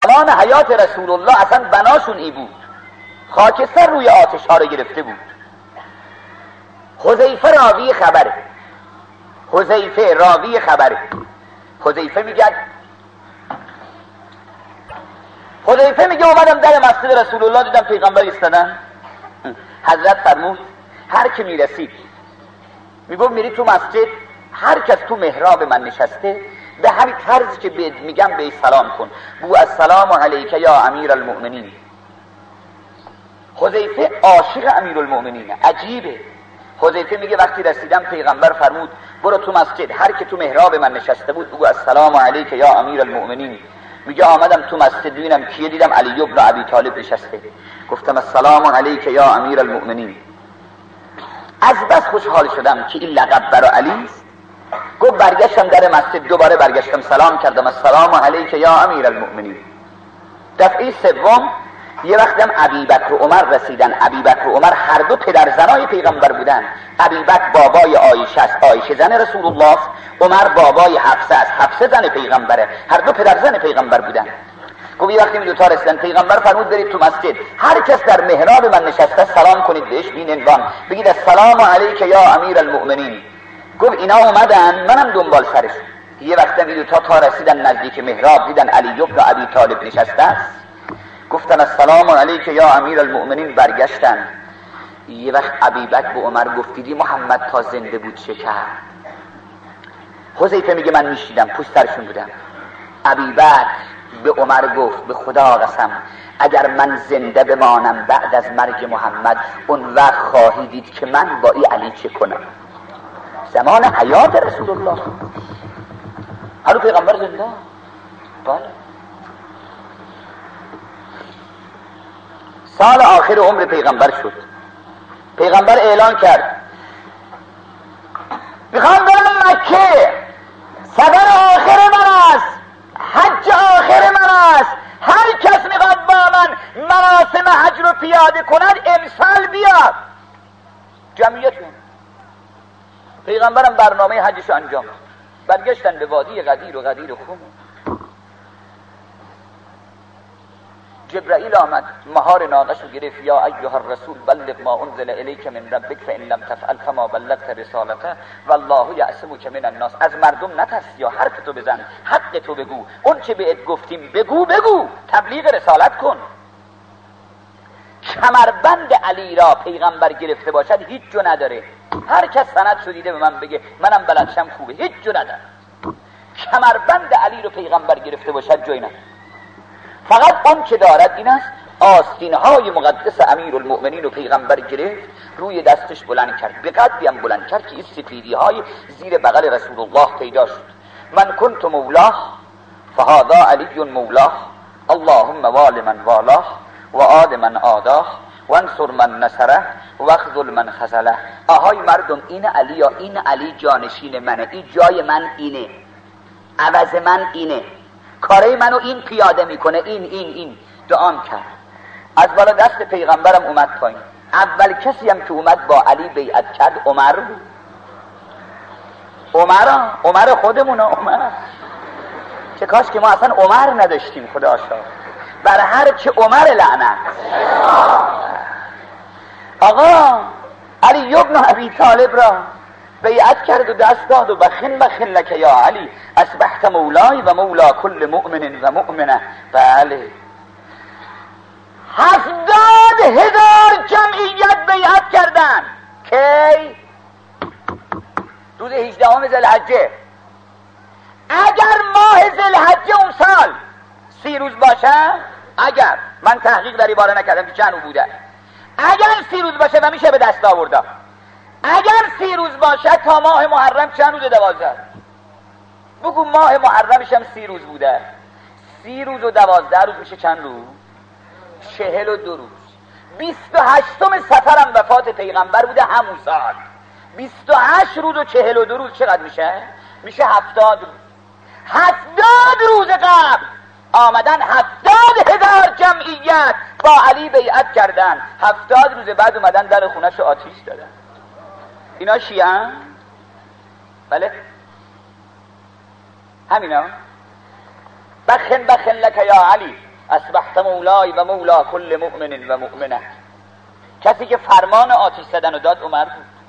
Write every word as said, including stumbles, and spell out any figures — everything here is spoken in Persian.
زمان حیات رسول الله اصلا بناشون ای بود، خاکستر روی آتش ها رو گرفته بود. حذیفه راوی خبره، حذیفه راوی خبره. حذیفه میگه حذیفه میگه اومدم در مسجد رسول الله دیدم پیغمبر ایستادن. حضرت فرمود هر کی میرسید میگم میری تو مسجد، هر کس تو محراب من نشسته به همین طرزی که میگم به سلام کن، بو السلام علیک یا امیر المؤمنین. حذیفه عاشق امیر المؤمنین، عجیبه. حذیفه میگه وقتی رسیدم پیغمبر فرمود برو تو مسجد، هر کی تو محراب من نشسته بود بگو السلام علیک یا امیر المؤمنین. میگه آمدم تو مسجد ببینم کیه، دیدم علی ابن ابی طالب نشسته. گفتم السلام علیک یا امیر المؤمنین. از بس خوشحال شدم که این لقب برای علی است. گفت برگشتم در مسجد، دوباره برگشتم سلام کردم السلام علیک یا امیر المؤمنین. دفعه سوم یه وقتم ابی بکر و عمر رسیدن. ابی بکر و عمر هر دو پدر زنای پیغمبر بودن. ابی بکر بابای عایشه است، عایشه زن رسول الله است. عمر بابای حفصه است، حفصه زن پیغمبره. هر دو پدر زن پیغمبر بودن. گفت یه وقتی می دو تا رسیدن پیغمبر فرمود برید تو مسجد، هر کس در محراب من نشسته سلام کنید بهش بین عنوان، بگید السلام علیک یا امیر المؤمنین. گفت اینا اومدن منم دنبال سرش. یه وقتی می دو تا تا رسیدن نزدیک محراب دیدن علی ابن ابی طالب نشسته است. گفتن السلام علیک یا امیر المؤمنین، برگشتن. یه وقت ابی بکر به عمر گفت دیدی محمد تا زنده بود چه کرد؟ حذیفه میگه من میشیدم پشت سرشون بودم. ابی بکر به عمر گفت به خدا قسم اگر من زنده بمانم بعد از مرگ محمد اون وقت خواهی دید که من با این علی چه کنم. زمان حیات رسول الله، هر پیغمبر زنده. بله. سال آخر عمر پیغمبر شد. پیغمبر اعلان کرد میخوام برم مکه، سفر آخر من است، حج آخر من است، هر کس میخواد با من مراسم حج رو پیاده کند امسال بیاد. جمعیتون پیغمبرم برنامه حجش انجام داد. برگشتن به وادی غدیر و غدیر خم. جبرائیل آمد مهار ناقش رو گرفت، یا ایها الرسول بلغ ما انزل الیک من ربک فان لم تفعل فما بلغت رسالته والله یعصمک من الناس. از مردم نترس یا حرف تو بزن، حق تو بگو، اون چه بهت گفتیم بگو بگو، تبلیغ رسالت کن. کمربند علی را پیغمبر گرفته باشد هیچ جو نداره. هر کس سند شدیده به من بگه منم بلدشم خوبه، هیچ جو نداره. کمربند علی رو پیغمبر گرفته باشد جوی نداره. فقط اون که دارد این است آستینهای مقدس امیر المؤمنین و پیغمبر گرفت روی دستش بلند کرد، به قدری هم بلند کرد که این سفیدی های زیر بغل رسول الله پیدا شد. من کنت مولاه فهذا علی مولاه، اللهم وال من والاه و آد من آداه و انصر من نصره و اخذل من خذله. آهای مردم این علی یا این علی جانشین منه، این جای من اینه، عوض من اینه، کاره منو این پیاده میکنه، این این این دعام کرد. از بالا دست پیغمبرم اومد پایین. اول کسی هم که اومد با علی بیعت کرد عمر بود. عمر عمر خودمونه. عمر چه کاش که ما اصلا عمر نداشتیم. خدا شاهد بر هر چه عمر لعنت. آقا علی ابن ابی طالب را بیعت کرد و دست داد و بخن بخن لک یا علی اصبحت مولای و مولا کل مؤمن و مؤمنه. بله هفتاد هزار جمعیت بیعت کردن. کی؟ روز هجدهم ذوالحجه. اگر ماه ذوالحجه اون سال سی روز باشه، اگر من تحقیق در این باره نکردم که چند بوده، اگر سی روز باشه و میشه به دست آورده، اگر سی روز باشه تا ماه محرم چند روز؟ دوازده. بگو ماه محرمش هم سی روز بوده، سی روز و دوازده روز میشه چند روز؟ چهل و دو روز. بیست و هشتم سفرم وفات پیغمبر بوده همون سال. بیست و هشت روز و چهل و دو روز چقدر میشه؟ میشه هفتاد روز. هفتاد روز قبل آمدن هفتاد هزار جمعیت با علی بیعت کردن، هفتاد روز بعد اومدن در خونش آتیش دادن. اینا شیعه؟ بله همینا. بخن بخن لک یا علی اصبحت مولای و مولا کل مؤمن و مؤمنه. کسی که فرمان آتش زدن و داد عمر بود.